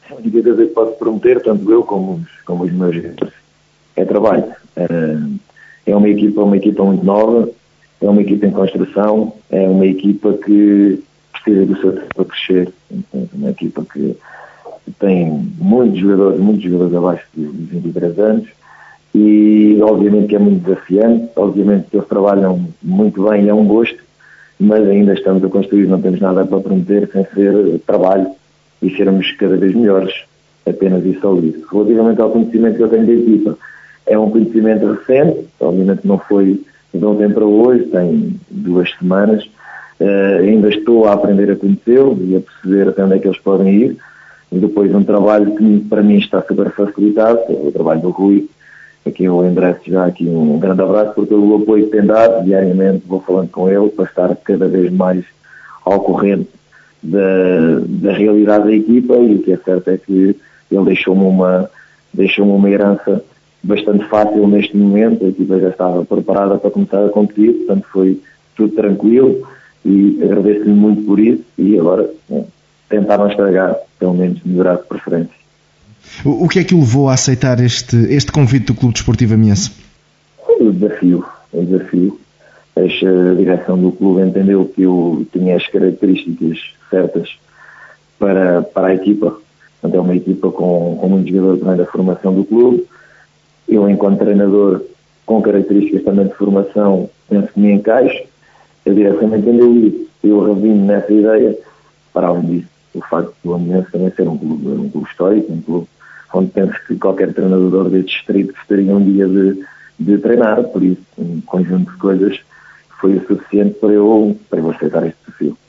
A única coisa que posso prometer, tanto eu como os meus jogadores, é trabalho. É uma equipa muito nova, é uma equipa em construção, é uma equipa que precisa do seu tempo para crescer. É uma equipa que tem muitos jogadores abaixo de 23 anos e obviamente que é muito desafiante, obviamente que eles trabalham muito bem e é um gosto, mas ainda estamos a construir, não temos nada para prometer sem ser trabalho e sermos cada vez melhores, apenas e só isso. Relativamente ao conhecimento que eu tenho da equipa, é um conhecimento recente, obviamente não foi de ontem para hoje, tem 2 semanas, ainda estou a aprender a conhecê-los e a perceber até onde é que eles podem ir, e depois um trabalho que para mim está super facilitado, é o trabalho do Rui, aqui eu endereço já aqui um grande abraço por todo o apoio que tem dado, diariamente vou falando com ele para estar cada vez mais ao corrente da realidade da equipa, e o que é certo é que ele deixou-me uma herança bastante fácil neste momento, a equipa já estava preparada para começar a competir, portanto foi tudo tranquilo e agradeço-lhe muito por isso e agora tentar não estragar, pelo menos melhorar de preferência. O que é que o levou a aceitar este convite do Clube Desportivo Amiense? O desafio. A direção do clube entendeu que eu tinha as características certas para a equipa. Portanto, é uma equipa com muitos jogadores também da formação do clube. Eu, enquanto treinador, com características também de formação, penso que me encaixo. A direção entendeu isso. Eu revi-me nessa ideia. Para além disso, o facto do Amiense também ser um clube histórico, um clube onde penso que qualquer treinador deste distrito gostaria um dia de treinar. Por isso, um conjunto de coisas foi o suficiente para eu aceitar este desafio.